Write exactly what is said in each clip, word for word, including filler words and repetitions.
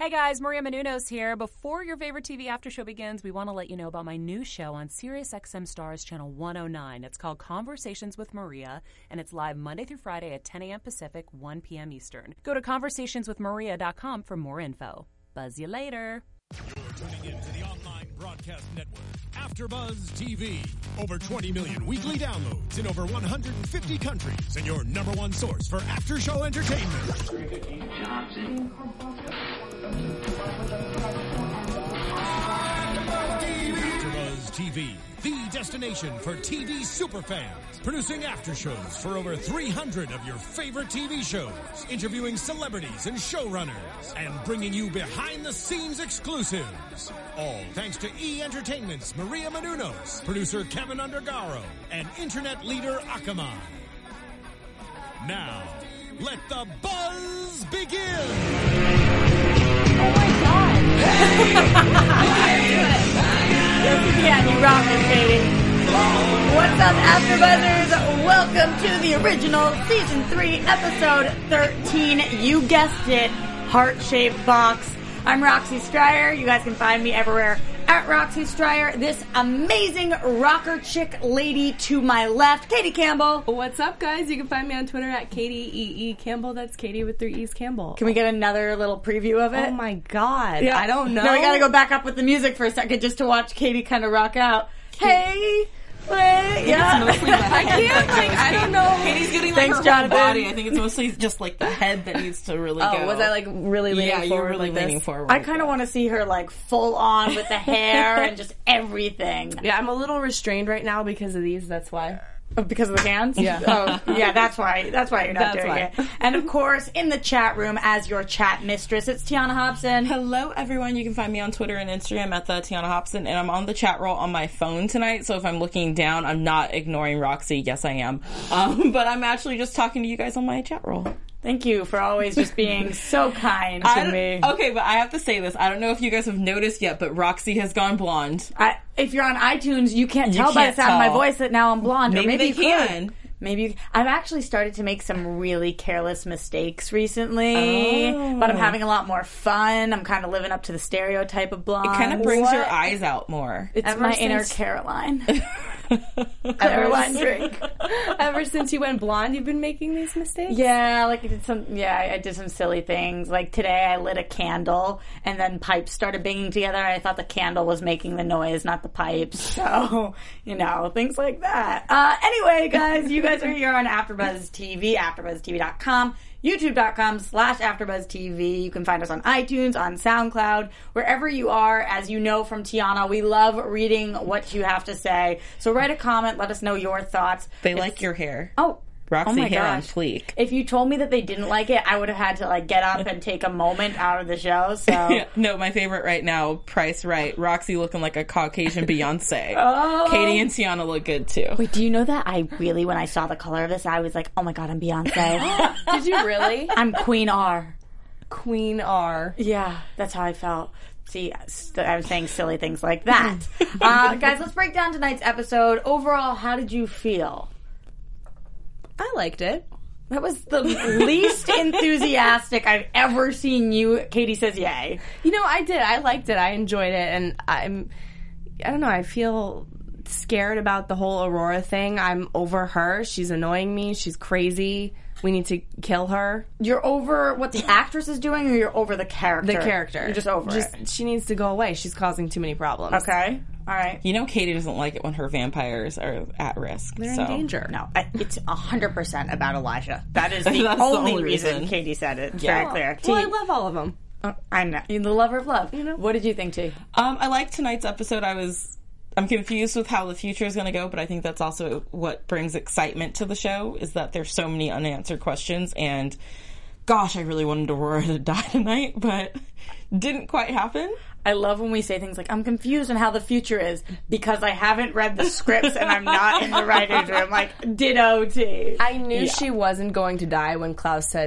Hey guys, Maria Menounos here. Before your favorite T V after show begins, we want to let you know about my new show on SiriusXM Stars Channel one oh nine. It's called Conversations with Maria, and it's live Monday through Friday at ten a.m. Pacific, one p.m. Eastern. Go to conversationswith maria dot com for more info. Buzz you later. You're tuning in to the online broadcast network, AfterBuzz T V. Over twenty million weekly downloads in over one hundred fifty countries, and your number one source for after-show entertainment. AfterBuzz T V, the destination for T V superfans. Producing aftershows for over three hundred of your favorite T V shows. Interviewing celebrities and showrunners. And bringing you behind-the-scenes exclusives. All thanks to E! Entertainment's Maria Menounos, producer Kevin Undergaro, and internet leader Akamai. Now, let the buzz begin! Oh my god! Yes, you can. You rock it, Katie. What's up, AfterBuzzers? Welcome to the original Season three, Episode thirteen. You guessed it, Heart-Shaped Box. I'm Roxy Stryer. You guys can find me everywhere at Roxy Stryer. This amazing rocker chick lady to my left, Katie Campbell. What's up, guys? You can find me on Twitter at Katie E E Campbell. That's Katie with three E's Campbell. Can we get another little preview of it? Oh my god. Yeah. I don't know. No, we gotta go back up with the music for a second just to watch Katie kind of rock out. Hey! Wait, yeah. It's mostly the head. I can't, like, I don't know. Katie's getting, like, Thanks, her Jonathan. whole body. I think it's mostly just, like, the head that needs to really Oh, go. was I, like, really leaning yeah, forward you were really like leaning this? forward. I kind of want to see her, like, full on with the hair and just everything. Yeah, I'm a little restrained right now because of these, that's why. Oh, because of the cans? Yeah. Oh, yeah, that's why. That's why you're not That's doing why. it. And, of course, in the chat room as your chat mistress, it's Tiana Hobson. Hello, everyone. You can find me on Twitter and Instagram at the Tiana Hobson, and I'm on the chat roll on my phone tonight, so if I'm looking down, I'm not ignoring Roxy. Yes, I am. Um, but I'm actually just talking to you guys on my chat roll. Thank you for always just being so kind to I don't- me. Okay, but I have to say this. I don't know if you guys have noticed yet, but Roxy has gone blonde. I, if you're on iTunes, you can't You tell by can't the sound of my tell. voice that now I'm blonde. Maybe or maybe they you can. Could. Maybe you, I've actually started to make some really careless mistakes recently, Oh. but I'm having a lot more fun. I'm kind of living up to the stereotype of blonde. It kind of brings What? your eyes out more. It's Ever my since- inner Caroline. Ever Caroline since- drink. Ever since you went blonde, you've been making these mistakes? Yeah, like I did some. Yeah, I did some silly things. Like today, I lit a candle, and then pipes started banging together. And I thought the candle was making the noise, not the pipes. So, you know, things like that. Uh, anyway, guys, you guys are here on AfterBuzz T V, AfterBuzz T V dot com. YouTube.com slash AfterBuzzTV. You can find us on iTunes, on SoundCloud, wherever you are. As you know from Tiana, we love reading what you have to say. So write a comment. Let us know your thoughts. They It's- like your hair. Oh, Roxy oh my hair on gosh. fleek. If you told me that they didn't like it, I would have had to like get up and take a moment out of the show. So Yeah, no, my favorite right now, Price Right. Roxy looking like a Caucasian Beyonce. Oh. Katie and Tiana look good too. Wait, do you know that I really, when I saw the color of this, I was like, oh my god, I'm Beyonce. Did you really? I'm Queen R. Queen R. Yeah, that's how I felt. See, I'm saying silly things like that. uh, guys, let's break down tonight's episode. Overall, how did you feel? I liked it. That was the least enthusiastic I've ever seen you. Katie says yay. You know, I did. I liked it. I enjoyed it. And I'm, I don't know, I feel scared about the whole Aurora thing. I'm over her. She's annoying me. She's crazy. We need to kill her. You're over what the actress is doing, or you're over the character? The character. You're just over just, it. She needs to go away. She's causing too many problems. Okay. All right. You know Katie doesn't like it when her vampires are at risk. They're so. in danger. No, I, it's one hundred percent about Elijah. That is the, That's the only, only reason. reason. Katie said it. It's Yeah. very clear. Well, I T, love all of them. oh, I know. You're the lover of love. You know? What did you think, T? Um, I liked tonight's episode. I was, I'm confused with how the future is going to go, but I think that's also what brings excitement to the show, is that there's so many unanswered questions, and gosh, I really wanted Aurora to die tonight, but didn't quite happen. I love when we say things like, I'm confused on how the future is because I haven't read the scripts and I'm not in the writer's room. Like, ditto T. I knew Yeah. she wasn't going to die when Klaus said,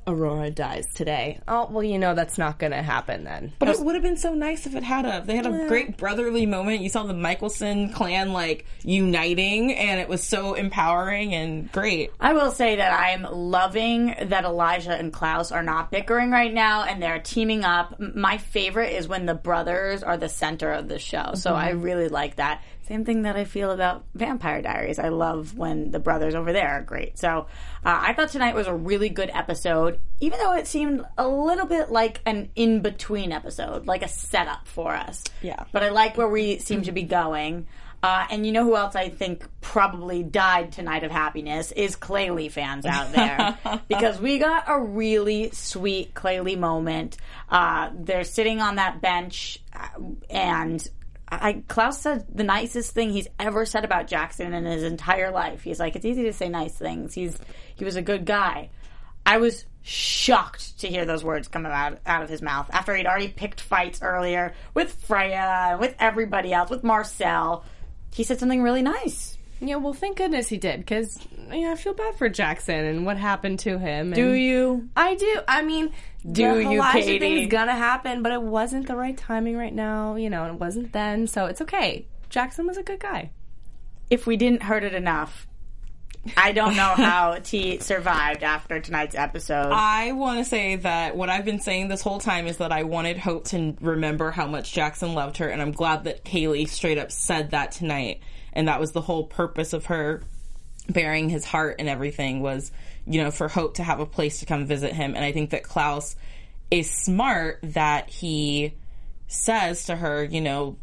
Aurora dies today. Oh, well, you know that's not going to happen then. But it would have been so nice if it had a. They had a yeah. great brotherly moment. You saw the Michelson clan, like, uniting, and it was so empowering and great. I will say that I'm loving that Elijah and Klaus are not bickering right now, and they're teaming up. My favorite is when the brothers are the center of the show, so mm-hmm. I really like that. Same thing that I feel about Vampire Diaries. I love when the brothers over there are great. So uh, I thought tonight was a really good episode, even though it seemed a little bit like an in-between episode, like a setup for us. Yeah. But I like where we seem to be going. Uh, and you know who else I think probably died tonight of happiness is Claylee fans out there. Because we got a really sweet Claylee moment. Uh, they're sitting on that bench and... I, Klaus said the nicest thing he's ever said about Jackson in his entire life. He's like, it's easy to say nice things. He's he was a good guy. I was shocked to hear those words come out out of his mouth after he'd already picked fights earlier with Freya, with everybody else, with Marcel. He said something really nice. Yeah, well, thank goodness he did, because you know, I feel bad for Jackson and what happened to him. And do you? I do. I mean, do the you, Elijah Katie? thing's gonna happen, but it wasn't the right timing right now. You know, it wasn't then, so it's okay. Jackson was a good guy. If we didn't hurt it enough, I don't know how T survived after tonight's episode. I want to say that what I've been saying this whole time is that I wanted Hope to remember how much Jackson loved her, and I'm glad that Haley straight up said that tonight. And that was the whole purpose of her bearing his heart and everything was, you know, for Hope to have a place to come visit him. And I think that Klaus is smart that he says to her, you know,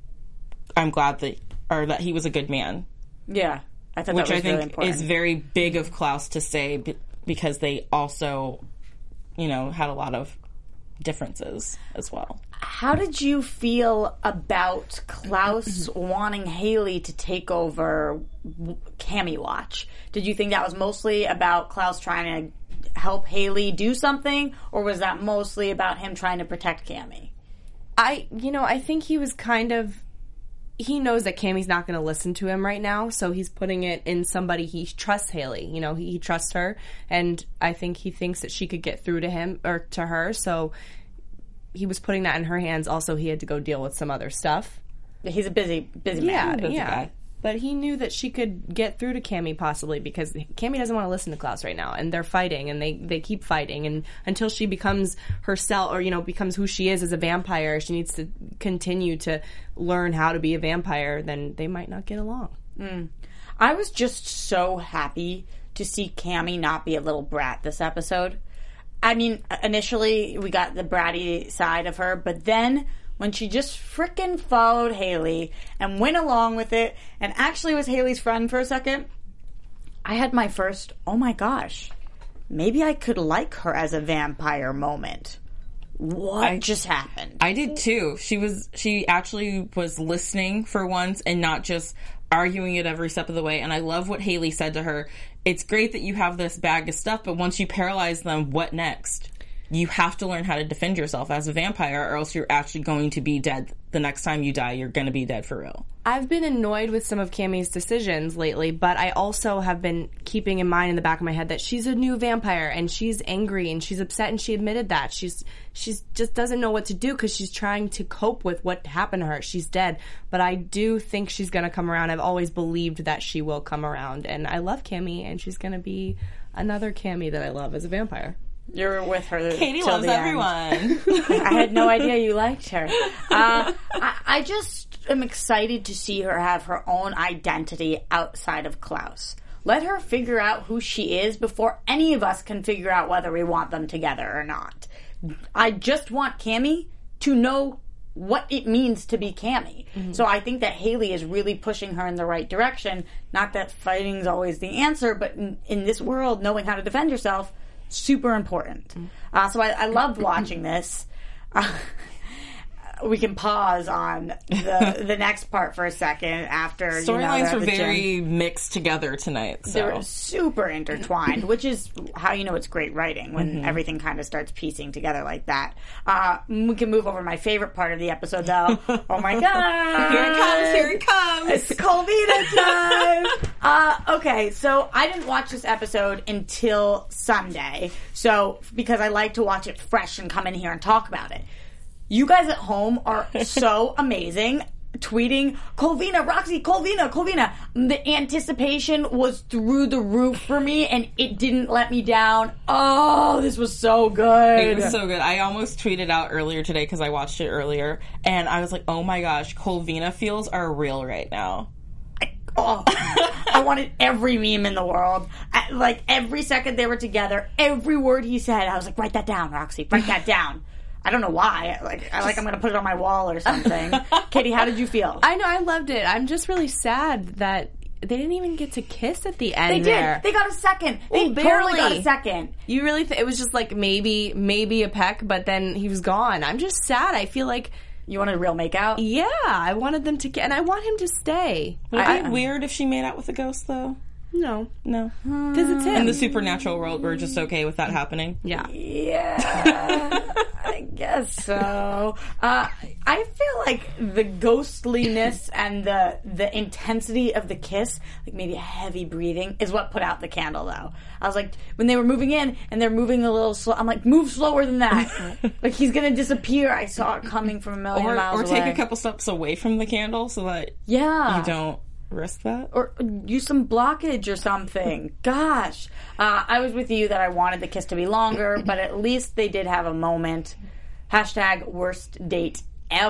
I'm glad that, or that he was a good man. Yeah. I thought Which that was I think really important. is very big of Klaus to say b- because they also, you know, had a lot of differences as well. How did you feel about Klaus wanting Haley to take over Cammy Watch? Did you think that was mostly about Klaus trying to help Haley do something, or was that mostly about him trying to protect Cammy? I, you know, I think he was kind of, he knows that Cammy's not going to listen to him right now, so he's putting it in somebody he trusts. Haley, you know, he, he trusts her, and I think he thinks that she could get through to him or to her, so he was putting that in her hands. Also, he had to go deal with some other stuff. He's a busy, busy yeah, man. Busy yeah. Guy. But he knew that she could get through to Cammy possibly because Cammy doesn't want to listen to Klaus right now, and they're fighting, and they, they keep fighting, and until she becomes herself, or, you know, becomes who she is as a vampire, she needs to continue to learn how to be a vampire, then they might not get along. Mm. I was just so happy to see Cammy not be a little brat this episode. I mean, initially we got the bratty side of her, but then when she just frickin' followed Haley and went along with it and actually was Haley's friend for a second, I had my first, oh my gosh, maybe I could like her as a vampire moment. What I, just happened? I did too. She was, she actually was listening for once and not just arguing it every step of the way. And I love what Haley said to her. It's great that you have this bag of stuff, but once you paralyze them, what next? You have to learn how to defend yourself as a vampire, or else you're actually going to be dead. The next time you die, you're going to be dead for real. I've been annoyed with some of Cammy's decisions lately, but I also have been keeping in mind in the back of my head that she's a new vampire, and she's angry, and she's upset, and she admitted that. She's she's just doesn't know what to do because she's trying to cope with what happened to her. She's dead. But I do think she's going to come around. I've always believed that she will come around, and I love Cammy, and she's going to be another Cammy that I love as a vampire. You're with her. Katie loves everyone. I had no idea you liked her. Uh, I, I just am excited to see her have her own identity outside of Klaus. Let her figure out who she is before any of us can figure out whether we want them together or not. I just want Cammy to know what it means to be Cammy. Mm-hmm. So I think that Haley is really pushing her in the right direction. Not that fighting's always the answer, but in, in this world, knowing how to defend yourself, super important. Uh, so I, I loved watching this. Uh, we can pause on the the next part for a second after Storylines you know, were the very gym. mixed together tonight. So. They were super intertwined, which is how you know it's great writing when Mm-hmm. everything kind of starts piecing together like that. Uh, we can move over to my favorite part of the episode, though. Oh my god! Here it comes! Here it comes! It's Colvina time! uh, okay, so I didn't watch this episode until Sunday, so because I like to watch it fresh and come in here and talk about it. You guys at home are so amazing. Tweeting, Colvina, Roxy, Colvina, Colvina. The anticipation was through the roof for me, and it didn't let me down. Oh, this was so good. It was so good. I almost tweeted out earlier today because I watched it earlier, and I was like, oh my gosh, Colvina feels are real right now. Oh, I wanted every meme in the world. I, like, every second they were together, every word he said, I was like, write that down, Roxy, write that down. I don't know why. Like, I like I'm going to put it on my wall or something. Katie, how did you feel? I know, I loved it. I'm just really sad that they didn't even get to kiss at the end. They did. There. They got a second. They Well, barely barely. got a second. You really? Th- it was just like maybe, maybe a peck, but then he was gone. I'm just sad. I feel like, You wanted a real makeout? yeah, I wanted them to, ki- and I want him to stay. Would it I- be weird if she made out with a ghost, though? No, No. because it's him. In the supernatural world, we're just okay with that happening. yeah. Yeah, I guess so. Uh, I feel like the ghostliness and the the intensity of the kiss, like maybe a heavy breathing, is what put out the candle. Though I was like, when they were moving in and they're moving a little slow, I'm like, move slower than that. Like he's gonna disappear. I saw it coming from a million Or, miles or away. take a couple steps away from the candle so that Yeah, you don't risk that. or use some blockage or something. Gosh. Uh, I was with you that I wanted the kiss to be longer, but at least they did have a moment. Hashtag worst date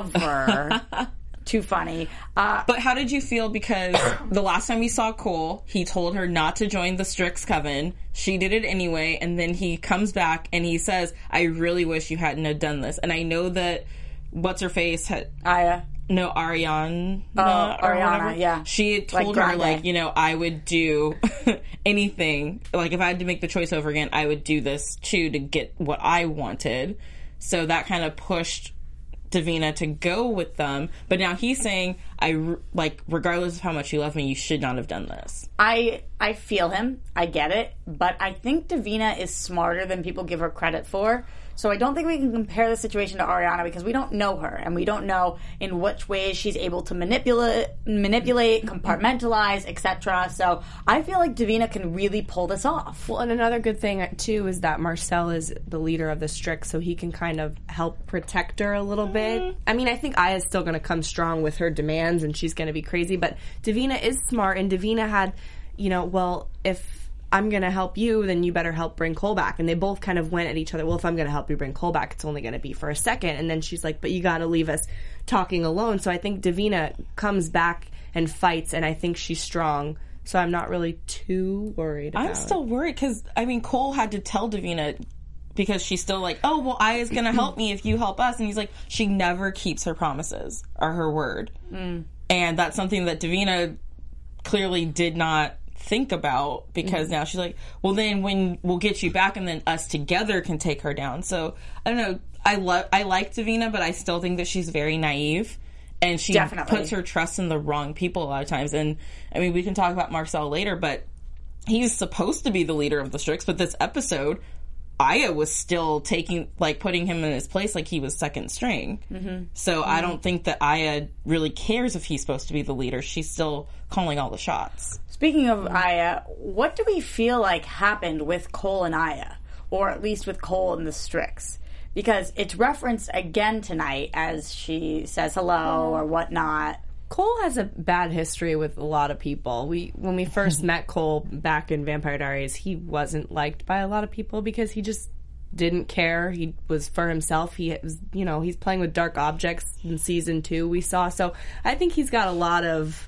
ever. Too funny. Uh, But how did you feel? Because the last time we saw Cole, he told her not to join the Strix coven. She did it anyway, and then he comes back and he says, I really wish you hadn't have done this. And I know that what's-her-face had... Aya. No, Ariana. Oh, or Ariana, whatever. yeah. She had Like told her, Grande. like, you know, I would do anything. Like, if I had to make the choice over again, I would do this, too, to get what I wanted. So that kind of pushed Davina to go with them. But now he's saying, I, r- like, regardless of how much you love me, you should not have done this. I I feel him. I get it. But I think Davina is smarter than people give her credit for. So I don't think we can compare the situation to Ariana because we don't know her and we don't know in which ways she's able to manipulate, manipulate, compartmentalize, et cetera. So I feel like Davina can really pull this off. Well, and another good thing too is that Marcel is the leader of the Strix, so he can kind of help protect her a little bit. I mean, I think Aya's still going to come strong with her demands, and she's going to be crazy. But Davina is smart, and Davina had, you know, well, if I'm going to help you, then you better help bring Cole back. And they both kind of went at each other. Well, if I'm going to help you bring Cole back, it's only going to be for a second. And then she's like, but you got to leave us talking alone. So I think Davina comes back and fights, and I think she's strong. So I'm not really too worried about I'm still worried because, I mean, Cole had to tell Davina because she's still like, oh, well, Aya's going to help me if you help us. And he's like, she never keeps her promises or her word. Mm. And that's something that Davina clearly did not think about because mm-hmm. now she's like, well, then when we'll get you back and then us together can take her down. So I don't know. I love, I like Davina, but I still think that she's very naive and she Definitely. puts her trust in the wrong people a lot of times. And I mean, we can talk about Marcel later, but he's supposed to be the leader of the Strix, but this episode, Aya was still taking, like, putting him in his place like he was second string. Mm-hmm. So mm-hmm. I don't think that Aya really cares if he's supposed to be the leader. She's still calling all the shots. Speaking of Aya, what do we feel like happened with Cole and Aya? Or at least with Cole and the Strix? Because it's referenced again tonight as she says hello or whatnot. Cole has a bad history with a lot of people. We when we first met Cole back in Vampire Diaries, he wasn't liked by a lot of people because he just didn't care. He was for himself. He was, you know, he's playing with dark objects in season two we saw. So I think he's got a lot of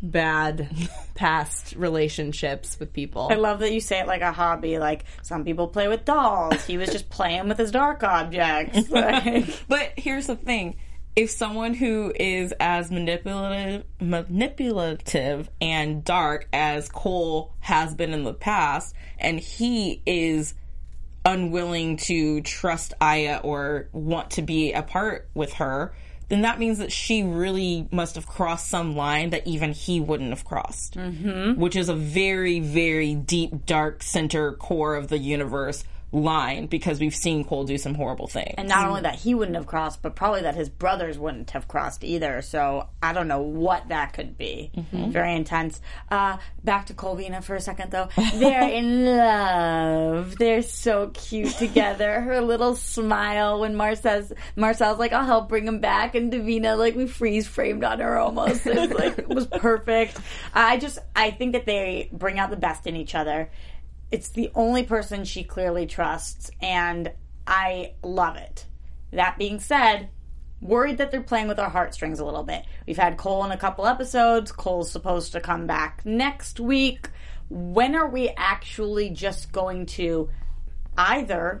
bad past relationships with people. I love that you say it like a hobby. Like, some people play with dolls. He was just playing with his dark objects. Like, but here's the thing. If someone who is as manipulative, manipulative and dark as Cole has been in the past, and he is unwilling to trust Aya or want to be a part with her, then that means that she really must have crossed some line that even he wouldn't have crossed. Mm-hmm. Which is a very, very deep, dark center core of the universe line, because we've seen Cole do some horrible things. And not only that he wouldn't have crossed, but probably that his brothers wouldn't have crossed either. So I don't know what that could be. Mm-hmm. Very intense. Uh, back to Colvina for a second, though. They're in love. They're so cute together. Her little smile when Marcel's, Marcel's like, I'll help bring him back. And Davina, like, we freeze framed on her almost. It was, like, it was perfect. I just, I think that they bring out the best in each other. It's the only person she clearly trusts, and I love it. That being said, worried that they're playing with our heartstrings a little bit. We've had Cole in a couple episodes. Cole's supposed to come back next week. When are we actually just going to either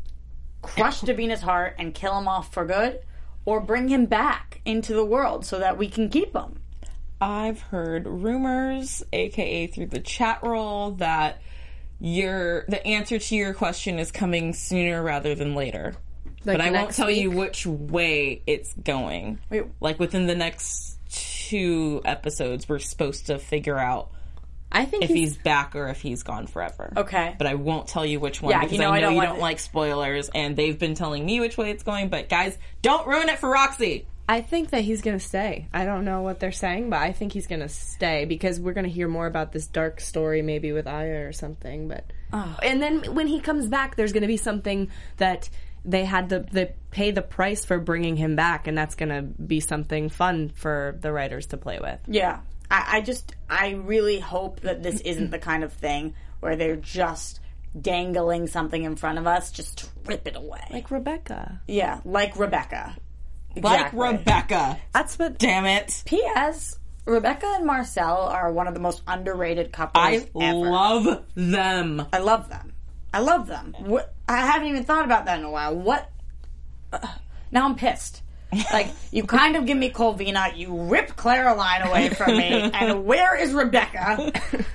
crush Davina's heart and kill him off for good, or bring him back into the world so that we can keep him? I've heard rumors, aka through the chat roll, that Your the answer to your question is coming sooner rather than later. Like, but I won't tell week? you which way it's going. Wait. Like, within the next two episodes, we're supposed to figure out I think if he's, he's back or if he's gone forever. Okay. But I won't tell you which one, yeah, because you know, I know I don't you want don't to... like spoilers, and they've been telling me which way it's going. But guys, don't ruin it for Roxy! I think that he's going to stay. I don't know what they're saying, but I think he's going to stay, because we're going to hear more about this dark story maybe with Aya or something. But oh. And then when he comes back, there's going to be something that they had to they pay the price for bringing him back, and that's going to be something fun for the writers to play with. Yeah. I, I just, I really hope that this isn't the kind of thing where they're just dangling something in front of us, just to rip it away. Like Rebecca. Yeah, like Rebecca. Exactly. Like Rebecca. That's what... Damn it. P S. Rebecca and Marcel are one of the most underrated couples I ever. love them. I love them. I love them. What, I haven't even thought about that in a while. What? Uh, now I'm pissed. Like, you kind of give me Colvina, you rip Caroline away from me, and where is Rebecca?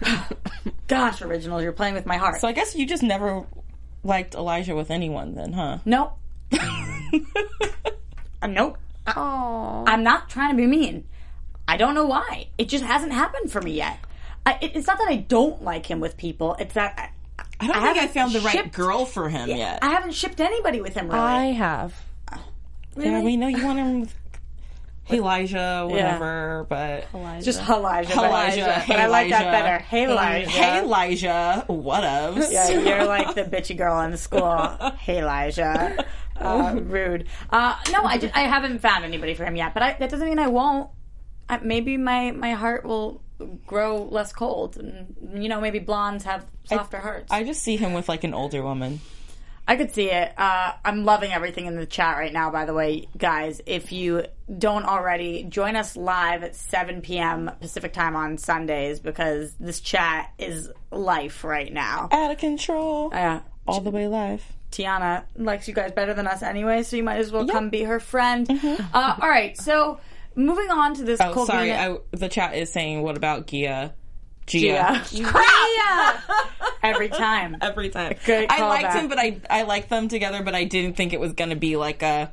Gosh, Originals, you're playing with my heart. So I guess you just never liked Elijah with anyone then, huh? Nope. Uh, nope. Aww. I'm not trying to be mean. I don't know why. It just hasn't happened for me yet. I, it, it's not that I don't like him with people. It's that I, I don't I think I found the right shipped, girl for him yeah, yet. I haven't shipped anybody with him, really. I have. Uh, really? Yeah, we know you want him with Elijah, whatever, yeah. but... Elijah. Just Elijah. But, Elijah. but Hey, I like Elijah. that better. Hey, Elijah. Hey, Elijah. Whatevs. Yeah, you're like the bitchy girl in school. Hey, Elijah. Uh, rude. Uh, no, I, just, I haven't found anybody for him yet, but I, that doesn't mean I won't. I, maybe my, my heart will grow less cold. And, you know, maybe blondes have softer I, hearts. I just see him with, like, an older woman. I could see it. Uh, I'm loving everything in the chat right now, by the way, guys. If you don't already, join us live at seven p.m. Pacific time on Sundays, because this chat is life right now. Out of control. Yeah. All the way live. Tiana likes you guys better than us anyway, so you might as well yep. come be her friend. Mm-hmm. Uh, all right, so moving on to this. Oh, Colvina- sorry. I, the chat is saying, what about Gia? Gia. Gia. Gia. Every time. Every time. Good I liked callback. him, but I I liked them together, but I didn't think it was going to be like a,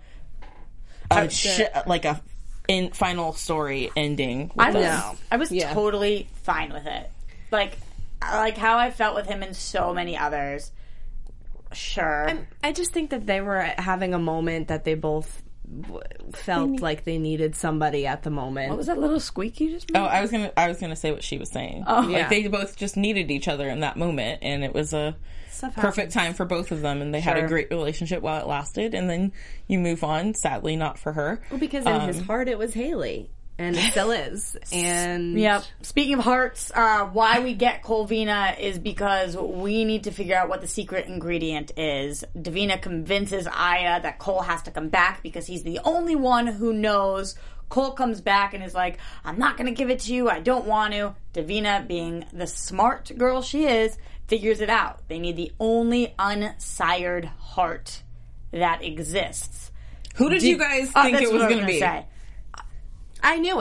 a sh- like a in final story ending. I was, No. I was Yeah. totally fine with it. Like, like how I felt with him and so many others. Sure. I'm, I just think that they were having a moment that they both w- felt like they needed somebody at the moment. What was that little squeak you just made? Oh, I was gonna I was gonna say what she was saying. Oh. Like Yeah. they both just needed each other in that moment, and it was a Stuff perfect happens. time for both of them, and they had Sure. a great relationship while it lasted. And then you move on. Sadly, not for her. Well, because in Um, his heart it was Haley, and it still is. And Yep. Speaking of hearts, uh, why we get Colvina is because we need to figure out what the secret ingredient is. Davina convinces Aya that Cole has to come back because he's the only one who knows. Cole comes back and is like, I'm not going to give it to you. I don't want to. Davina, being the smart girl she is, figures it out. They need the only unsired heart that exists. Who did you guys Uh, think that's it was what I going to gonna be? say. I knew it.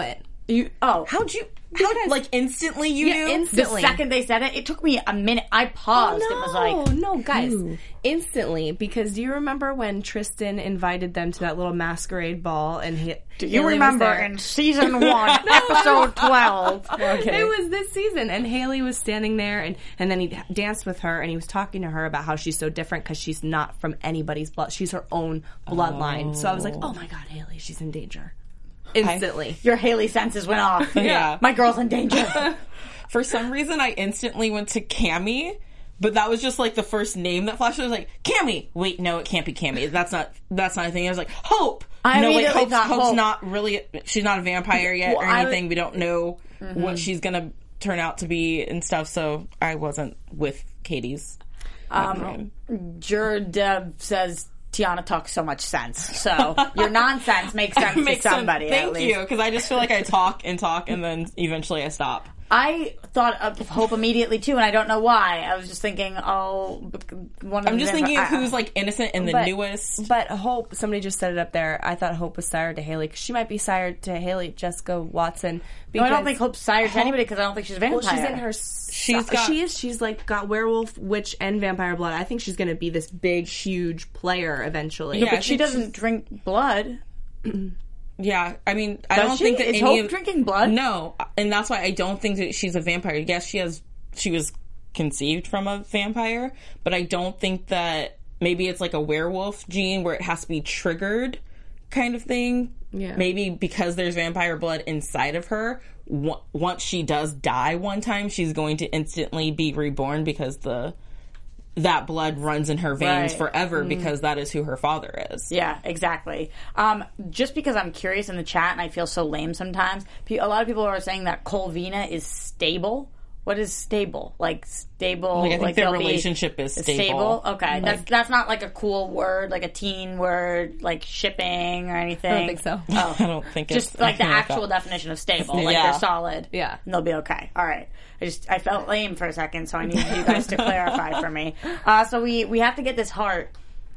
You, oh. How'd you, how, like, instantly you Yeah, knew? instantly. The second they said it, it took me a minute. I paused Oh, and was like, no, guys, instantly. Because do you remember when Tristan invited them to that little masquerade ball and he, do you Haley was remember there? in season one, episode twelve? It was this season, and Haley was standing there, and, and then he danced with her, and he was talking to her about how she's so different because she's not from anybody's blood. She's her own bloodline. So I was like, oh my God, Haley, she's in danger. Instantly. Your Haley senses went off. Yeah. My girl's in danger. For some reason, I instantly went to Cammy, but that was just like the first name that flashed. I was like, Cammy! Wait, no, it can't be Cammy. That's not, that's not a thing. I was like, Hope! I no, wait, immediately Hope's, thought Hope's Hope. not really, she's not a vampire yet Well, or I- anything. We don't know what she's gonna turn out to be and stuff, so I wasn't with Katie's. Um, Jurdev says Tiana talks so much sense. So your nonsense makes sense Makes to sense. somebody. at Thank least. you, because I just feel like I talk and talk and then eventually I stop. I thought of Hope immediately too, and I don't know why. I was just thinking, oh, one of I'm the just vamp- thinking of I- who's like innocent and the But- newest. But Hope, somebody just said it up there. I thought Hope was sired to Haley because she might be sired to Haley, Jessica Watson. No, Because, I don't think Hope's sired to anybody because I don't think she's a vampire. Well, she's in her. She's got- she is. She's like got werewolf, witch, and vampire blood. I think she's going to be this big, huge player eventually. Yeah, I but she think doesn't drink blood. Yeah, I mean, I Does don't she? think that Is any Hope of drinking blood? No, and that's why I don't think that she's a vampire. Yes, she has. She was conceived from a vampire, but I don't think that maybe it's like a werewolf gene where it has to be triggered, kind of thing. Yeah. Maybe because there's vampire blood inside of her. w- Once she does die one time, she's going to instantly be reborn because the that blood runs in her veins Right. forever because that is who her father is. Yeah, exactly. Um, just because I'm curious in the chat and I feel so lame sometimes, pe- a lot of people are saying that Colvina is stable. What is stable? Like stable? Like, I think their they'll be- relationship is stable. Stable? Okay. that's that's not like a cool word, like a teen word, like shipping or anything. I don't think so. Oh. I don't think it's Just like the anything like actual that. definition of stable. Like Yeah. they're solid. Yeah. And they'll be okay. All right. I just I felt lame for a second, so I needed you guys to clarify for me. Uh, so we we have to get this heart.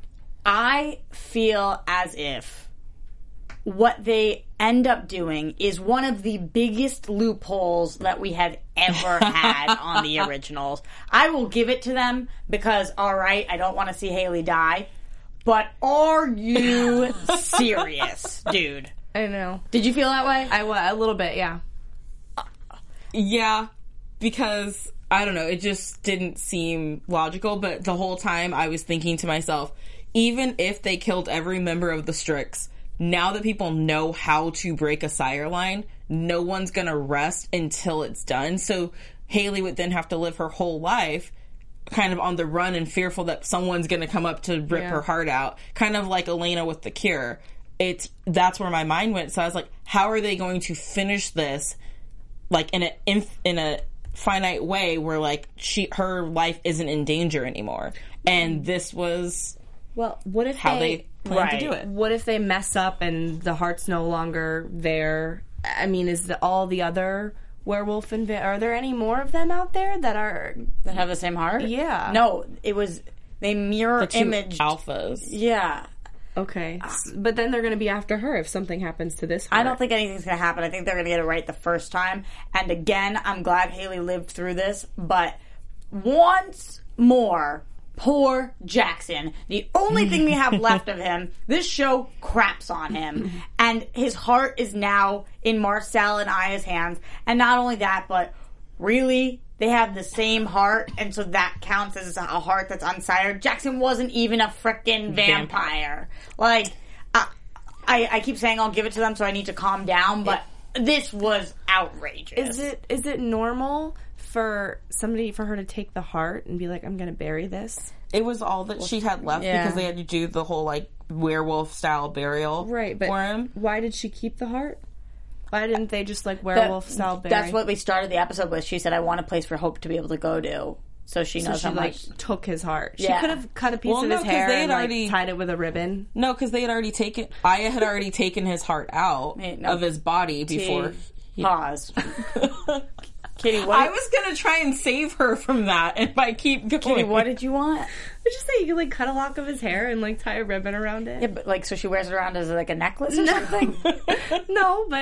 I feel as if what they end up doing is one of the biggest loopholes that we have ever had on the originals. I will give it to them because, all right, I don't want to see Haley die, but are you serious, dude? I know. Did you feel that way? I wa- a little bit, yeah. Yeah, because I don't know, it just didn't seem logical, but the whole time I was thinking to myself, even if they killed every member of the Strix, now that people know how to break a sire line, no one's gonna rest until it's done. So Haley would then have to live her whole life kind of on the run and fearful that someone's gonna come up to rip Yeah. her heart out. Kind of like Elena with the Cure. It's, that's where my mind went. So I was like, how are they going to finish this like in a inf- in a finite way where like she her life isn't in danger anymore? And this was Well, what if how they, they plan right. to do it. What if they mess up and the heart's no longer there? I mean, is the, all the other werewolf and va- are there any more of them out there that are? That have the same heart? Yeah. No, it was they mirror Two image. alphas. Yeah. Okay, S- but then they're going to be after her if something happens to this. Heart. I don't think anything's going to happen. I think they're going to get it right the first time. And again, I'm glad Haley lived through this. But once more, poor Jackson. The only thing we have left of him, this show craps on him. And his heart is now in Marcel and Aya's hands. And not only that, but really, they have the same heart, and so that counts as a heart that's unsired. Jackson wasn't even a frickin' vampire. Like, I, I, I keep saying I'll give it to them, so I need to calm down, but this was outrageous. Is it is it normal for somebody for her to take the heart and be like, I'm going to bury this? It was all that she had left Yeah. because they had to do the whole like werewolf style burial Right, but for him. why did she keep the heart? Why didn't they just like werewolf style bury? That's what we started the episode with. She said, I want a place for Hope to be able to go to. So she So knows she how like much. took his heart. She Yeah. could have cut a piece Well, of no, his 'cause hair they had and like, already- tied it with a ribbon. No, because they had already taken Aya had already taken his heart out Wait, no. of his body before. he- Pause. Kitty, what, I was gonna try and save her from that, and I keep going. Kitty, what did you want? I just say you could like cut a lock of his hair and like tie a ribbon around it. Yeah, but like, so she wears it around as like a necklace or something? No, but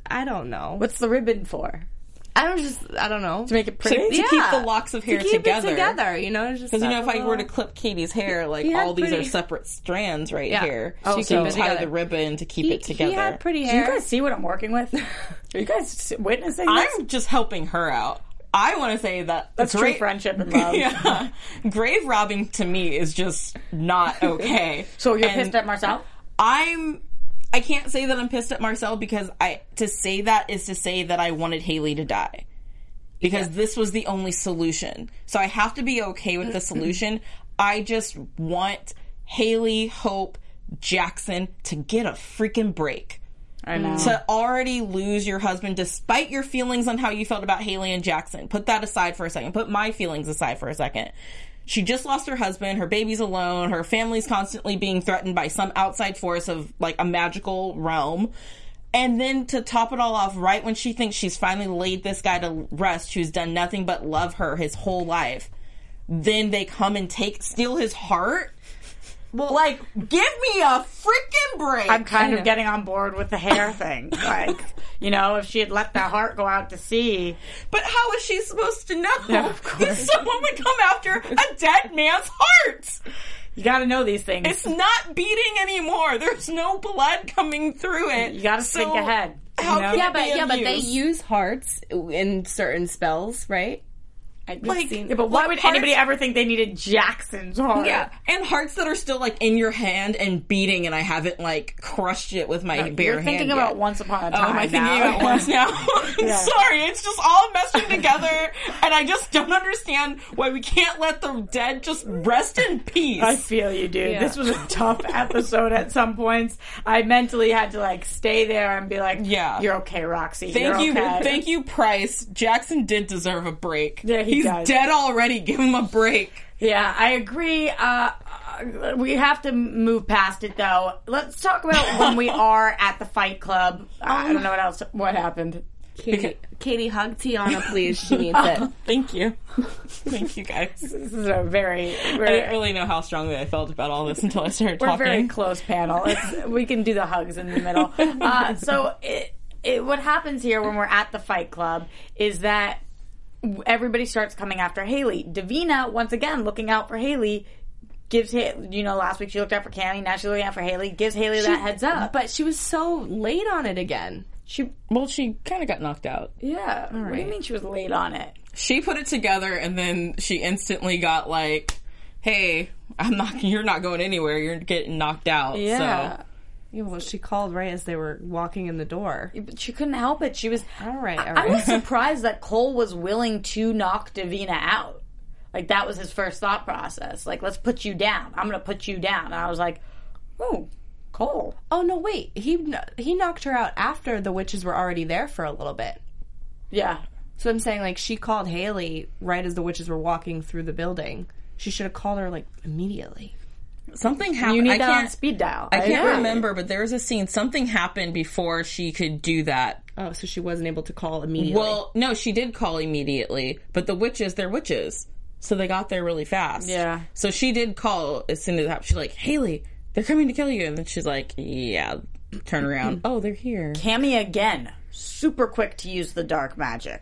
I don't know. What's the ribbon for? I don't just, I don't know. To make it pretty? To, to Yeah. keep the locks of hair to keep together. it together, you know? Just Because, you know, that if I were to little- clip Katie's hair, like, He had all these pretty- are separate strands right Yeah. here. Oh, She so can tie together. the ribbon to keep he, it together. He had pretty Do you hair. guys see what I'm working with? Are you guys witnessing this? I'm just helping her out. I want to say that That's true grave, friendship and love. yeah, grave robbing to me is just not okay. So you're And pissed at Marcel? I'm. I can't say that I'm pissed at Marcel because I to say that is to say that I wanted Haley to die. Because this was the only solution. So I have to be okay with the solution. I just want Haley, Hope, Jackson to get a freaking break. I know. To already lose your husband despite your feelings on how you felt about Haley and Jackson. Put that aside for a second. Put my feelings aside for a second. She just lost her husband. Her baby's alone. Her family's constantly being threatened by some outside force of like a magical realm. And then to top it all off, right when she thinks she's finally laid this guy to rest, who's done nothing but love her his whole life, then they come and take, steal his heart? Well, like, give me a freaking break. I'm kind of getting on board with the hair thing. Like, you know, if she had let that heart go out to sea. But how is she supposed to know? Yeah, of course. Someone would come after a dead man's heart. You gotta know these things. It's not beating anymore. There's no blood coming through it. You gotta So think ahead. How you know? can Yeah, it but be yeah, of but they use? use hearts in certain spells, right? Like, Yeah, but why like would hearts- anybody ever think they needed Jackson's heart? Yeah, and hearts that are still like in your hand and beating, and I haven't like crushed it with my bare You're hand. thinking yet. about Once Upon a Oh, Time. am I thinking now. about once now? I'm Yeah. sorry, it's just all meshing together, and I just don't understand why we can't let the dead just rest in peace. I feel you, dude. Yeah. This was a tough episode at some points. I mentally had to like stay there and be like, Yeah. you're okay, Roxy. Thank You're you, okay. thank you, Price. Jackson did deserve a break. Yeah, he He's does. dead already. Give him a break. Yeah, I agree. Uh, uh, we have to move past it, though. Let's talk about when we are at the Fight Club. Uh, I don't know what else. What happened? Katie, Katie, hug Tiana, please. She needs it. Thank you. Thank you, guys. This is a very, I very didn't really know how strongly I felt about all this until I started we're a talking. very close panel. It's, we can do the hugs in the middle. Uh, so, it, it, what happens here when we're at the Fight Club is that everybody starts coming after Haley. Davina, once again, looking out for Haley, gives Haley, you know, last week she looked out for Cammy, now she's looking out for Haley, gives Haley that heads up. But she was so late on it again. She, Well, she kind of got knocked out. yeah. What do you mean she was late on it? She put it together, and then she instantly got like, "Hey, I'm not. You're not going anywhere. You're getting knocked out." Yeah. So. Yeah, well, she called right as they were walking in the door. But she couldn't help it. She was. All right, all I, right. I was surprised that Cole was willing to knock Davina out. Like, that was his first thought process. Like, let's put you down. I'm going to put you down. And I was like, oh, Cole. Oh no, wait. He he knocked her out after the witches were already there for a little bit. Yeah. So I'm saying, like, she called Haley right as the witches were walking through the building. She should have called her like immediately. Something happened. You need I that can't, on speed dial. I can't agree. remember, but there was a scene. Something happened before she could do that. Oh, so she wasn't able to call immediately. Well, no, she did call immediately, but the witches, they're witches. So they got there really fast. Yeah. So she did call as soon as it happened. She's like, Haley, they're coming to kill you. And then she's like, yeah, turn around. Oh, they're here. Cammy again. Super quick to use the dark magic.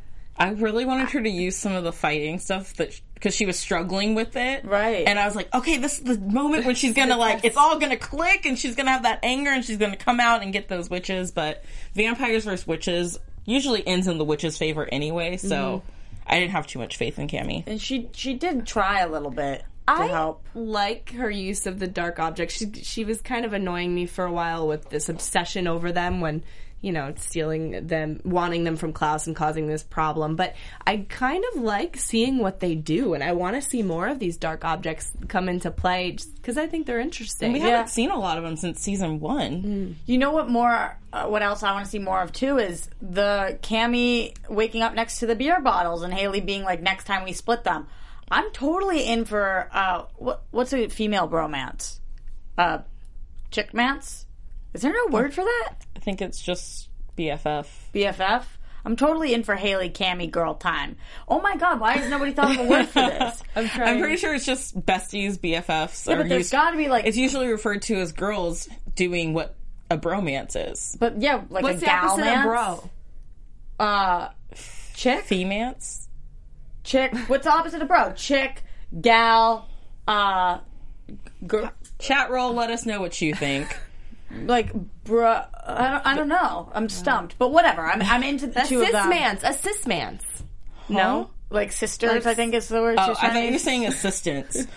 I really wanted her to use some of the fighting stuff that because she was struggling with it. Right. And I was like, okay, this is the moment when she's going to like, it's all going to click and she's going to have that anger and she's going to come out and get those witches. But Vampires versus Witches usually ends in the witch's favor anyway. So Mm-hmm. I didn't have too much faith in Cammy. And she she did try a little bit to I help. like her use of the dark objects. She she was kind of annoying me for a while with this obsession over them when, you know, stealing them, wanting them from Klaus and causing this problem. But I kind of like seeing what they do, and I want to see more of these dark objects come into play because I think they're interesting. We Yeah. haven't seen a lot of them since season one. You know what more, uh, what else I want to see more of too is the Cammy waking up next to the beer bottles and Haley being like, next time we split them. I'm totally in for, uh, what, what's a female bromance? Uh, chickmance? Is there no word for that? I think it's just B F F. B F F? I'm totally in for Haley Cammy girl time. Oh my god, why has nobody thought of a word for this? I'm trying. I'm pretty sure it's just besties, B F Fs. Yeah, are but there's used- gotta be like, It's usually referred to as girls doing what a bromance is. But yeah, like What's a the opposite of galmance. bro? Uh, chick? Femance? Chick. What's the opposite of bro? Chick, gal, uh, gr- Chat roll, let us know what you think. like, bruh. I don't, I don't know. I'm stumped. But whatever. I'm, I'm into the A two of them. cis-mance. A cis-mance. No? Like sisters, Like- I think is the word Oh, she's I trying thought to you were use. saying assistants.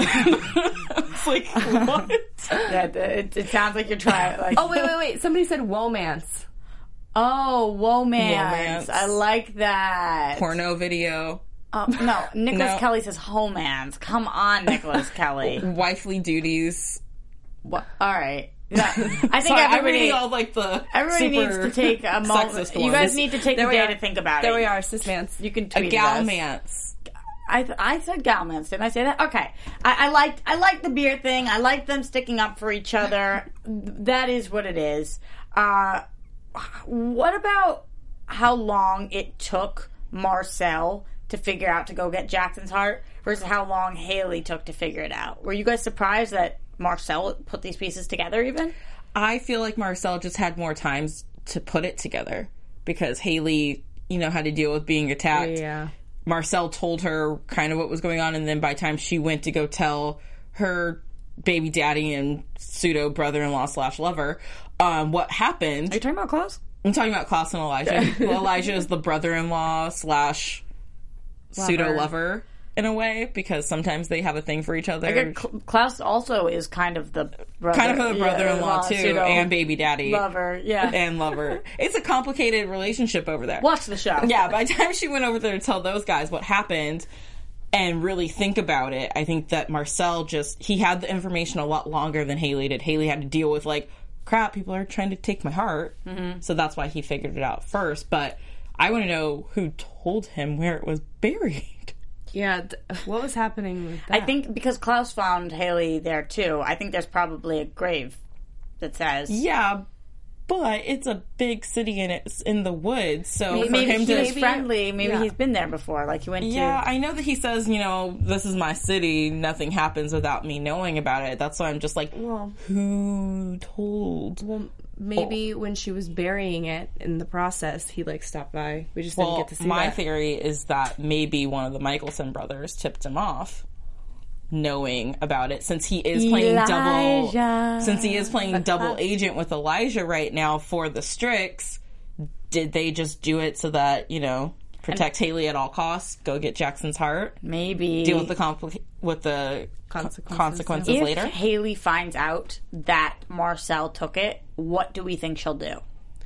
It's like, what? Yeah, it, it sounds like you're trying. Like, Oh, wait, wait, wait. Somebody said womance. oh, womance. Womance. I like that. Porno video. Uh, no, Nicholas No. Kelly says homance. Come on, Nicholas Kelly. Wifely duties. What? All right. Yeah. I think Sorry, I'm everybody, reading all like the everybody needs super to take a moment. sexist You ones. guys need to take There a we day are. to think about There it. we are, cis-mance. You can a tweet us. galmance. I th- I said galmans. Didn't I say that? Okay. I, I liked I liked the beer thing. I liked them sticking up for each other. That is what it is. Uh, what about how long it took Marcel to figure out to go get Jackson's heart versus how long Haley took to figure it out? Were you guys surprised that Marcel put these pieces together even? I feel like Marcel just had more times to put it together because Haley, you know, had to deal with being attacked. Yeah. Marcel told her kind of what was going on, and then by the time she went to go tell her baby daddy and pseudo brother-in-law slash lover um, what happened. Are you talking about Klaus? I'm talking about Klaus and Elijah. Well, Elijah is the brother-in-law slash pseudo lover in a way because sometimes they have a thing for each other. I get Cl- Klaus also is kind of the brother, Kind of a brother-in-law yeah, too, pseudo and baby daddy lover. Yeah. and lover. It's a complicated relationship over there. Watch the show. Yeah, by the time she went over there to tell those guys what happened and really think about it, I think that Marcel just, he had the information a lot longer than Haley did. Haley had to deal with, like, crap, people are trying to take my heart. Mm-hmm. So that's why he figured it out first. But I want to know who told him where it was buried. Yeah. Th- what was happening with that? I think because Klaus found Haley there too, I think there's probably a grave that says. Yeah, but it's a big city and it's in the woods. So Maybe, for maybe him he to... was friendly. Maybe yeah. he's been there before. Like he went Yeah, to. I know that he says, you know, this is my city. Nothing happens without me knowing about it. That's why I'm just like, Well, who told? well, maybe when she was burying it in the process, he like stopped by. We just didn't Well, get to see my that. theory is that maybe one of the Michelson brothers tipped him off, knowing about it, since he is playing double. Elijah. Since he is playing double agent with Elijah right now for the Strix, did they just do it so that, you know, protect Haley at all costs, go get Jackson's heart, Maybe deal with the compli- with the Consequences, consequences if later? Haley finds out that Marcel took it, what do we think she'll do?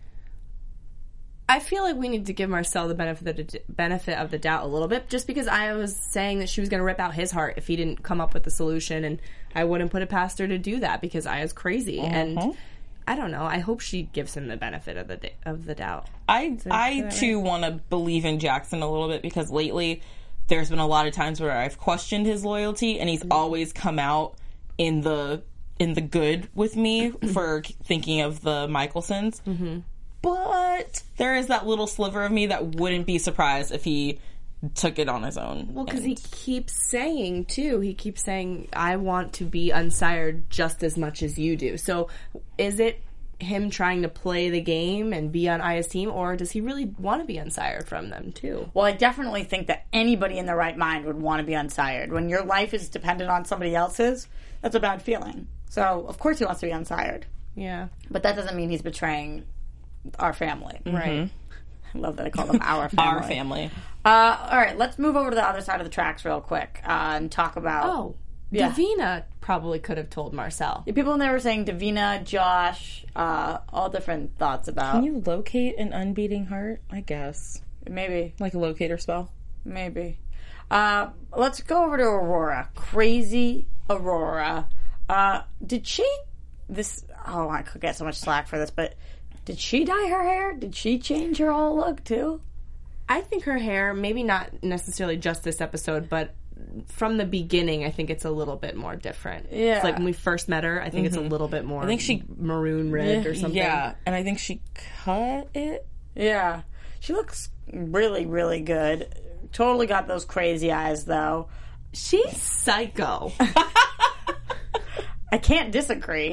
I feel like we need to give Marcel the benefit of the, benefit of the doubt a little bit, just because I was saying that she was going to rip out his heart if he didn't come up with the solution, and I wouldn't put it past her to do that because I was crazy. And I don't know. I hope she gives him the benefit of the d- of the doubt. I I that too want to believe in Jackson a little bit because lately there's been a lot of times where I've questioned his loyalty and he's always come out in the in the good with me for thinking of the Michelsons. Mm-hmm. But there is that little sliver of me that wouldn't be surprised if he took it on his own. Well, because And- he keeps saying, too, he keeps saying, I want to be unsired just as much as you do. So is it him trying to play the game and be on Aya's team, or does he really want to be unsired from them, too? Well, I definitely think that anybody in their right mind would want to be unsired. When your life is dependent on somebody else's, that's a bad feeling. So, of course he wants to be unsired. Yeah. But that doesn't mean he's betraying our family. Right. I love that I call them our family. our family. Uh, all right, let's move over to the other side of the tracks real quick uh, and talk about... Oh, Yeah. Davina probably could have told Marcel. People in there were saying Davina, Josh, uh, all different thoughts about... Can you locate an unbeating heart? I guess. Maybe. Like a locator spell? Maybe. Uh, let's go over to Aurora. Crazy Aurora. Uh, did she... This... Oh, I could get so much slack for this, but... Did she dye her hair? Did she change her whole look, too? I think her hair, maybe not necessarily just this episode, but from the beginning, I think it's a little bit more different. Yeah. It's like when we first met her, I think it's a little bit more I think she- maroon red or something. Yeah, and I think she cut it. Yeah. She looks really, really good. Totally got those crazy eyes, though. She's psycho. I can't disagree.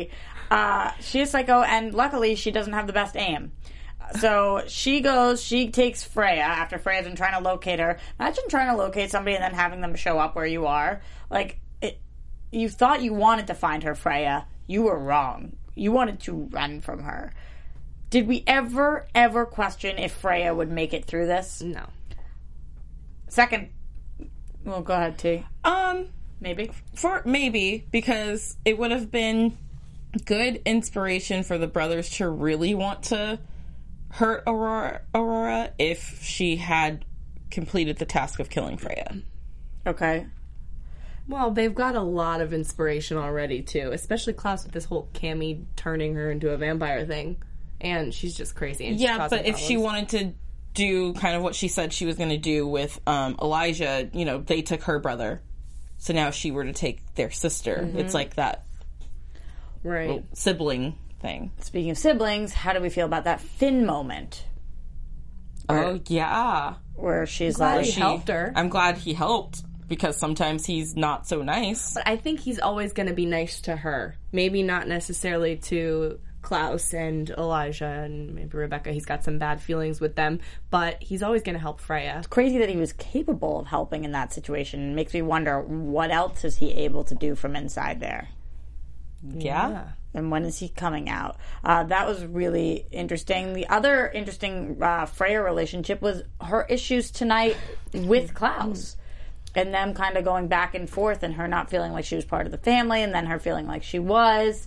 Uh, she is psycho, and luckily she doesn't have the best aim. So she goes, she takes Freya after Freya's been trying to locate her. Imagine trying to locate somebody and then having them show up where you are. Like, it, you thought you wanted to find her, Freya. You were wrong. You wanted to run from her. Did we ever, ever question if Freya would make it through this? No. Second, well, go ahead, T. Um, Maybe. for maybe because it would have been good inspiration for the brothers to really want to hurt Aurora, Aurora if she had completed the task of killing Freya. Okay. Well, they've got a lot of inspiration already, too. Especially Klaus with this whole Cammy turning her into a vampire thing. And she's just crazy. And she's Yeah, causing but if she problems. wanted to do kind of what she said she was going to do with um, Elijah, you know, they took her brother. So now if she were to take their sister, Mm-hmm. it's like that Right. sibling thing. Speaking of siblings, how do we feel about that Finn moment? Oh, yeah. Where she's Glad like, he helped her. I'm glad he helped because sometimes he's not so nice. But I think he's always going to be nice to her. Maybe not necessarily to Klaus and Elijah and maybe Rebecca. He's got some bad feelings with them. But he's always going to help Freya. crazy that he was capable of helping in that situation. It makes me wonder, what else is he able to do from inside there? Yeah. And when is he coming out? Uh, that was really interesting. The other interesting uh, Freya relationship was her issues tonight with Klaus. And them kind of going back and forth and her not feeling like she was part of the family and then her feeling like she was.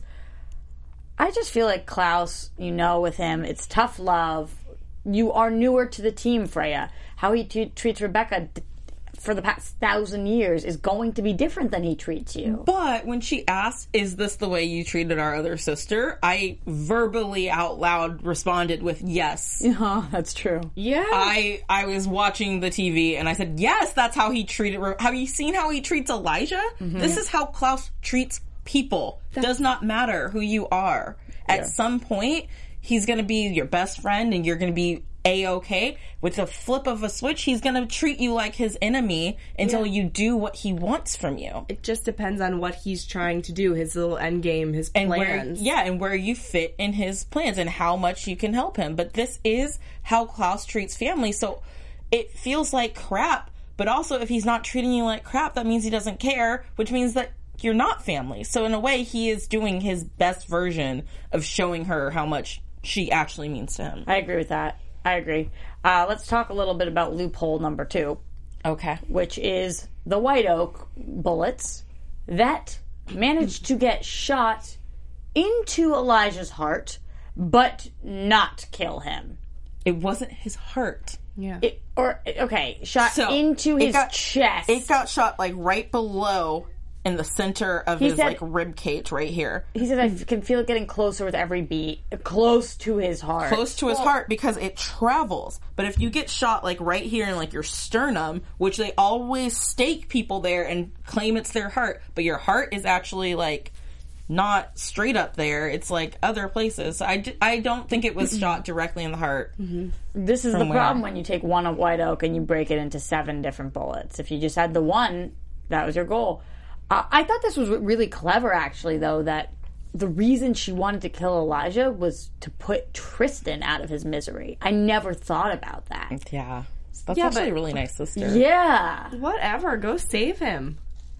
I just feel like Klaus, you know, with him, it's tough love. You are newer to the team, Freya. How he t- treats Rebecca d- for the past thousand years is going to be different than he treats you. But when she asked, is this the way you treated our other sister? I verbally out loud responded with yes. Oh, that's true. Yeah. I I was watching the T V and I said, yes, that's how he treated Re- Have you seen how he treats Elijah? Mm-hmm. This is how Klaus treats people. Does not matter who you are. At Yeah. some point, he's going to be your best friend and you're going to be A-okay. With a flip of a switch, he's going to treat you like his enemy until Yeah. you do what he wants from you. It just depends on what he's trying to do, his little end game, his And plans. where, yeah, and where you fit in his plans and how much you can help him. But this is how Klaus treats family, so it feels like crap. But also, if he's not treating you like crap, that means he doesn't care, which means that you're not family. So in a way, he is doing his best version of showing her how much she actually means to him. I agree with that. I agree. Uh, let's talk a little bit about loophole number two, Okay. which is the White Oak bullets that managed to get shot into Elijah's heart, but not kill him. It wasn't his heart. Yeah. It, or, okay, shot So, into it his got- chest. It got shot, like, right below in the center of He his, said- like, rib cage right here. He said, I can feel it getting closer with every beat, close to his heart. Close to his heart because it travels. But if you get shot like right here in like your sternum, which they always stake people there and claim it's their heart, but your heart is actually like not straight up there. It's like other places. So I, d- I don't think it was shot directly in the heart. This is the From where? problem when you take one of White Oak and you break it into seven different bullets. If you just had the one, that was your goal. Uh, I thought this was really clever, actually, though, that the reason she wanted to kill Elijah was to put Tristan out of his misery. I never thought about that. Yeah. That's Yeah, actually but- a really nice sister. Yeah. Whatever. Go save him.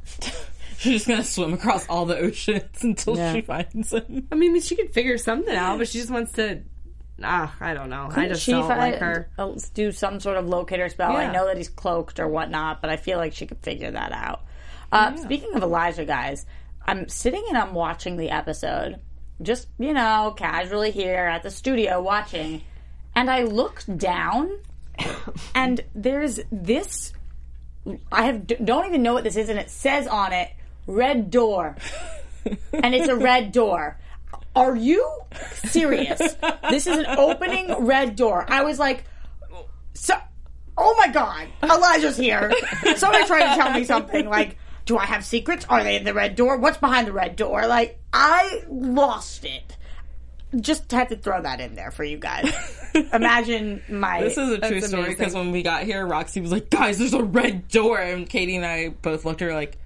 She's just gonna swim across all the oceans until Yeah. she finds him. I mean, she could figure something out, but she just wants to. Ah, I don't know. I just she don't fi- like her. uh, do some sort of locator spell. I Yeah. know that he's cloaked or whatnot, but I feel like she could figure that out. Uh, Speaking of Elijah, guys, I'm sitting and I'm watching the episode, just, you know, casually here at the studio watching, and I look down, and there's this, I have don't even know what this is, and it says on it, red door. And it's a red door. Are you serious? This is an opening red door. I was like, so, oh my God, Elijah's here. Somebody trying to tell me something. Like, do I have secrets? Are they in the red door? What's behind the red door? Like, I lost it. Just had to throw that in there for you guys. Imagine my... This is a true That's story amazing. because when we got here, Roxy was like, guys, there's a red door. And Katie and I both looked at her like,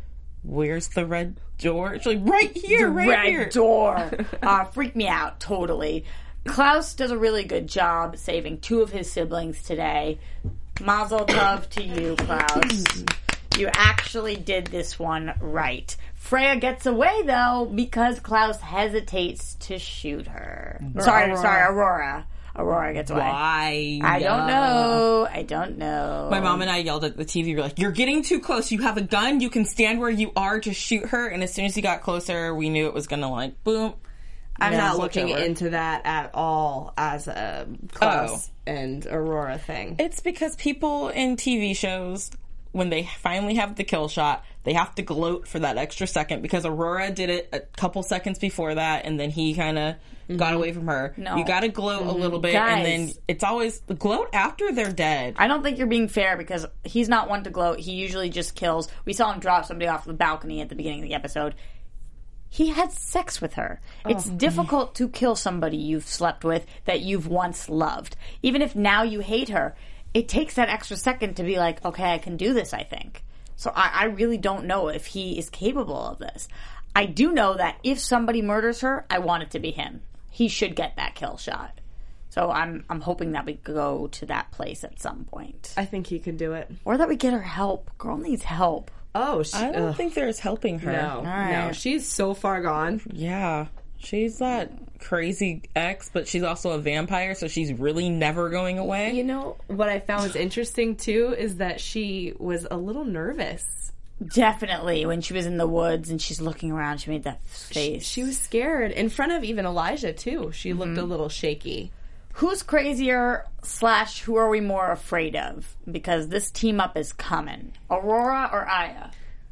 where's the red door? She's like, right here, the right red here. door. Uh, freaked me out, totally. Klaus does a really good job saving two of his siblings today. Mazel tov to you, Klaus. You actually did this one right. Freya gets away, though, because Klaus hesitates to shoot her. Or sorry, Aurora. sorry, Aurora. Aurora gets away. Why? I don't know. I don't know. My mom and I yelled at the T V. We were like, you're getting too close. You have a gun. You can stand where you are. Just shoot her. And as soon as he got closer, we knew it was going to, like, boom. I'm Yeah, not switch looking over. into that at all as a Klaus Oh. and Aurora thing. It's because people in T V shows, when they finally have the kill shot, they have to gloat for that extra second because Aurora did it a couple seconds before that, and then he kind of mm-hmm. got away from her. No. You got to gloat mm-hmm. a little bit, Guys. and then it's always gloat after they're dead. I don't think you're being fair because he's not one to gloat. He usually just kills. We saw him drop somebody off the balcony at the beginning of the episode. He had sex with her. Oh. It's difficult to kill somebody you've slept with that you've once loved. Even if now you hate her, it takes that extra second to be like, okay, I can do this, I think. So I, I really don't know if he is capable of this. I do know that if somebody murders her, I want it to be him. He should get that kill shot. So I'm I'm hoping that we go to that place at some point. I think he could do it. Or that we get her help. Girl needs help. Oh, she, I don't ugh. think there's helping her. No, right. no, she's so far gone. Yeah. She's that crazy ex, but she's also a vampire, so she's really never going away. You know, what I found was interesting, too, is that she was a little nervous. Definitely. When she was in the woods and she's looking around, she made that face. She, she was scared. In front of even Elijah, too. She mm-hmm. looked a little shaky. Who's crazier, slash, who are we more afraid of? Because this team-up is coming. Aurora or Aya?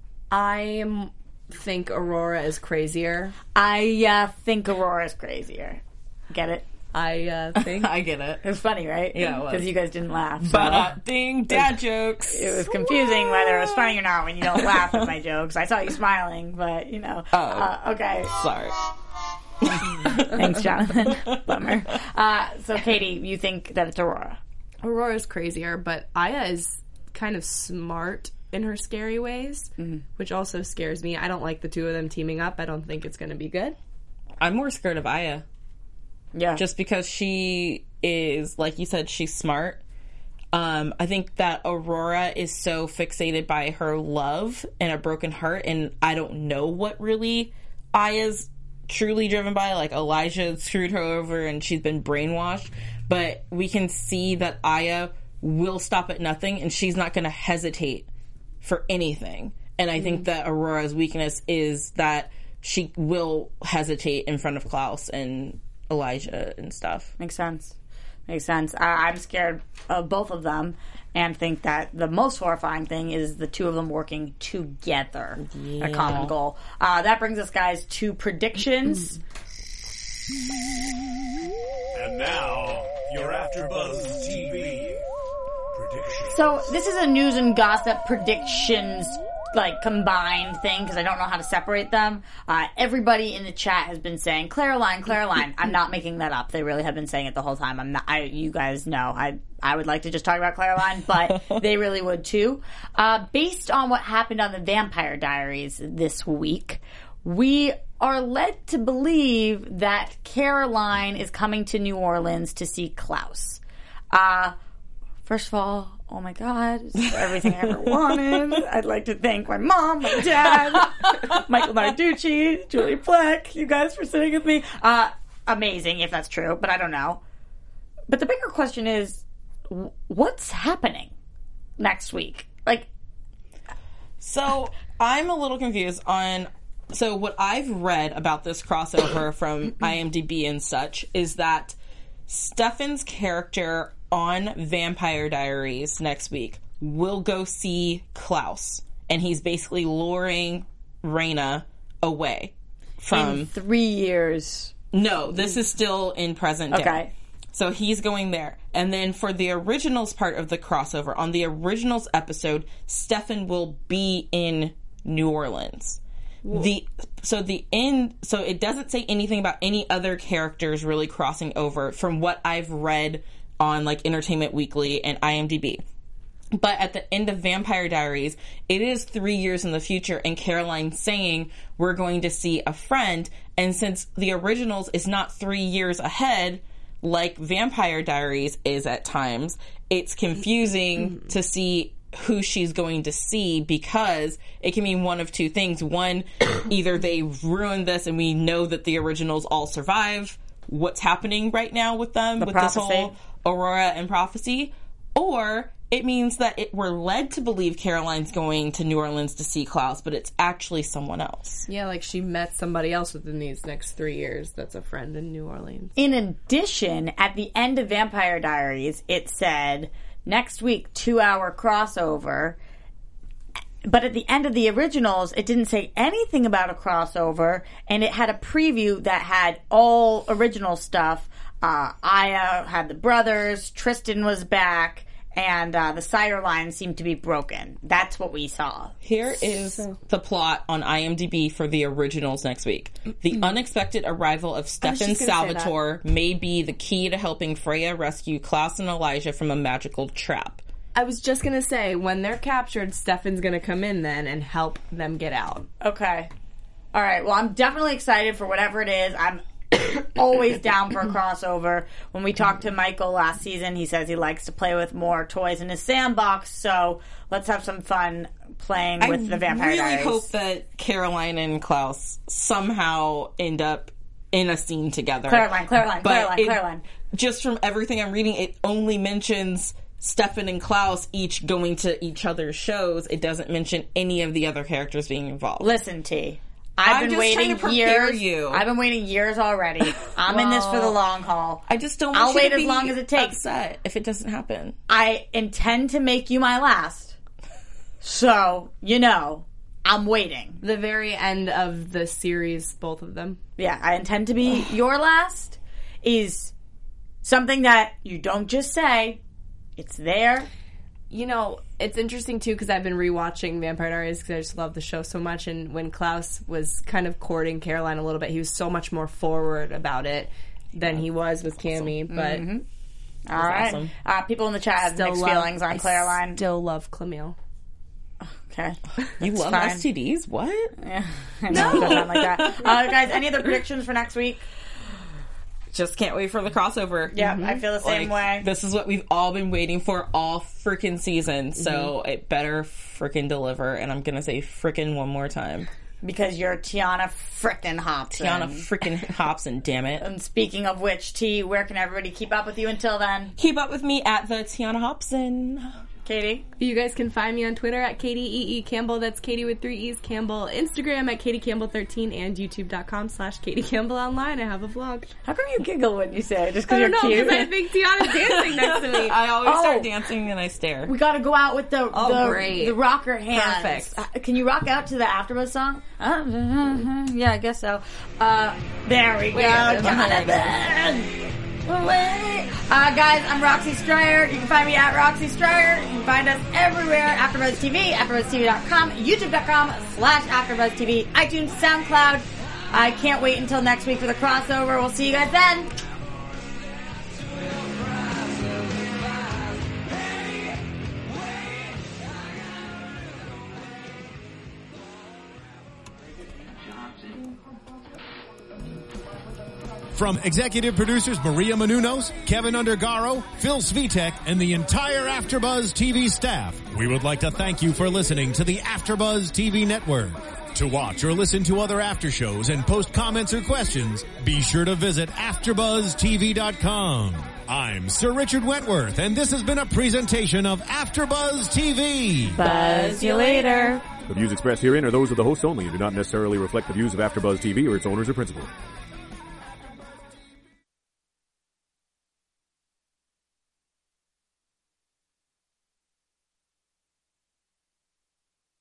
I think Aurora is crazier. I uh, think Aurora is crazier. Get it? I uh, think... I get it. It was funny, right? Yeah, it was. Because you guys didn't laugh. So. But, uh, ding, dad jokes. It was confusing whether it was funny or not when you don't laugh at my jokes. I saw you smiling, but, you know. Oh. Uh, okay. Sorry. Thanks, Jonathan. Bummer. Uh, so, Katie, you think that it's Aurora? Aurora's crazier, but Aya is kind of smart in her scary ways, mm-hmm. which also scares me. I don't like the two of them teaming up. I don't think it's going to be good. I'm more scared of Aya. Yeah. Just because she is, like you said, she's smart. Um, I think that Aurora is so fixated by her love and a broken heart, and I don't know what really Aya's truly driven by. Like, Elijah screwed her over and she's been brainwashed, but we can see that Aya will stop at nothing, and she's not going to hesitate for anything. And I mm-hmm. think that Aurora's weakness is that she will hesitate in front of Klaus and Elijah and stuff. Makes sense. Makes sense. I, I'm scared of both of them and think that the most horrifying thing is the two of them working together. Yeah. A common goal. Uh, that brings us, guys, to predictions. And now, your AfterBuzz T V predictions. So this is a news and gossip predictions like combined thing because I don't know how to separate them. Uh, everybody in the chat has been saying Claraline, Claraline. I'm not making that up. They really have been saying it the whole time. I'm not. I, you guys know. I I would like to just talk about Claraline, but they really would too. Uh, based on what happened on the Vampire Diaries this week, we are led to believe that Caroline is coming to New Orleans to see Klaus. Uh, first of all, oh my God, it's everything I ever wanted. I'd like to thank my mom, my dad, Michael Narducci, Julie Pleck, you guys for sitting with me. Uh, amazing if that's true, but I don't know. But the bigger question is, what's happening next week? Like, so I'm a little confused on. So what I've read about this crossover from IMDb and such is that Stefan's character on Vampire Diaries next week will go see Klaus, and he's basically luring Raina away from in three years. No, this is still in present day. Okay. So he's going there. And then for the originals part of the crossover, on the originals episode, Stefan will be in New Orleans. Whoa. The so the end so it doesn't say anything about any other characters really crossing over from what I've read on like Entertainment Weekly and IMDb. But at the end of Vampire Diaries, it is three years in the future, and Caroline's saying, we're going to see a friend. And since the originals is not three years ahead, like Vampire Diaries is at times, it's confusing to see who she's going to see, because it can mean one of two things. One, either they ruined this and we know that the originals all survive what's happening right now with them, The with prophecy. this whole Aurora and prophecy, or it means that it, we're led to believe Caroline's going to New Orleans to see Klaus, but it's actually someone else. Yeah, like she met somebody else within these next three years that's a friend in New Orleans. In addition, at the end of Vampire Diaries, it said, next week, two-hour crossover. But at the end of the originals, it didn't say anything about a crossover, and it had a preview that had all original stuff. Uh, Aya had the brothers, Tristan was back, and uh, the sire line seemed to be broken. That's what we saw. Here is the plot on IMDb for the originals next week. The unexpected arrival of Stefan just gonna say that. Salvatore may be the key to helping Freya rescue Klaus and Elijah from a magical trap. I was just gonna say, when they're captured, Stefan's gonna come in then and help them get out. Okay. All right. Well, I'm definitely excited for whatever it is. I'm always down for a crossover. When we talked to Michael last season, he says he likes to play with more toys in his sandbox. So let's have some fun playing with the Vampire I really Diaries. hope that Caroline and Klaus somehow end up in a scene together. Caroline, Caroline, But Caroline, it- Caroline. Just from everything I'm reading, it only mentions Stefan and Klaus each going to each other's shows. It doesn't mention any of the other characters being involved. Listen, T. I've I'm been just waiting trying to prepare years. you. I've been waiting years already. I'm in this for the long haul. I just don't want I'll you wait to as be long as it takes. upset if it doesn't happen. I intend to make you my last. So, you know, I'm waiting. The very end of the series, both of them. Yeah, I intend to be your last is something that you don't just say. It's there. You know, it's interesting too because I've been rewatching Vampire Diaries because I just love the show so much. And when Klaus was kind of courting Caroline a little bit, he was so much more forward about it than he was with Cammy. But Mm-hmm. All right. awesome. Uh, people in the chat have still mixed love, feelings on I Caroline. Still love Camille. Okay. You love fine. S T Ds? What? Yeah. I know, it doesn't sound like that. Uh, guys, any other predictions for next week? Just can't wait for the crossover. Yeah, I feel the same Like, way. This is what we've all been waiting for all freaking season, so it better freaking deliver. And I'm gonna say freaking one more time. Because you're Tiana frickin' Hobson. Tiana freaking Hobson, damn it. And speaking of which, T, where can everybody keep up with you until then? Keep up with me at the Tiana Hobson. Katie? You guys can find me on Twitter at Katie E E Campbell. That's Katie with three E's Campbell. Instagram at Katie Campbell thirteen and YouTube.com slash Katie Campbell Online. I have a vlog. How come you giggle when you say it? Just I because don't you're know, cute? because I think Tiana's dancing next to me. I always Oh. start dancing and I stare. We gotta go out with the Oh, the, great. the rocker hands. Perfect. Uh, can you rock out to the AfterBuzz song? Uh, yeah, I guess so. Uh, there we go. yeah, Jonathan. Wait. Uh, guys, I'm Roxy Stryer. You can find me at Roxy Stryer. You can find us everywhere. AfterBuzz T V, AfterBuzz T V dot com, YouTube.com slash AfterBuzz T V, iTunes, SoundCloud. I can't wait until next week for the crossover. We'll see you guys then. From executive producers Maria Menounos, Kevin Undergaro, Phil Svitek, and the entire AfterBuzz T V staff, we would like to thank you for listening to the AfterBuzz T V network. To watch or listen to other after shows and post comments or questions, be sure to visit after buzz T V dot com. I'm Sir Richard Wentworth, and this has been a presentation of AfterBuzz T V. Buzz you later. The views expressed herein are those of the hosts only and do not necessarily reflect the views of AfterBuzz T V or its owners or principals.